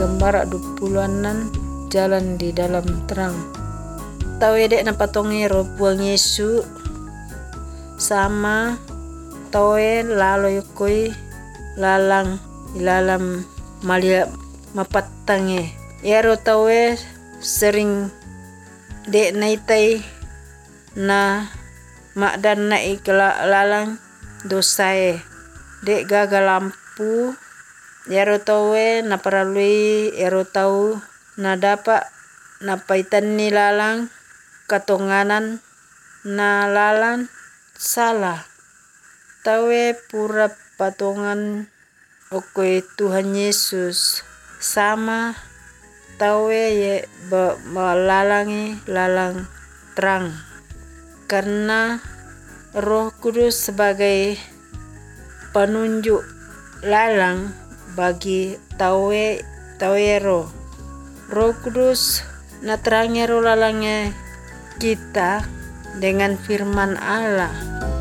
gambara 20-an jalan di dalam terang. Tahu dek na patongero buang Yesu sama tawe lalo yukoi lalang ilalam malia mapatange. Yaro tawe sering dek naitai na makdan na lalang dosae dek gagal lampu. Yaro tawe na paralui yaro tau na dapat na paitan ni lalang katonganan na lalang salah. Tawe pura patongan oke Tuhan Yesus sama tawe ye lalangi lalang terang karena Roh Kudus sebagai penunjuk lalang bagi tawero. Roh Kudus na terangnya ro lalangnya kita dengan firman Allah.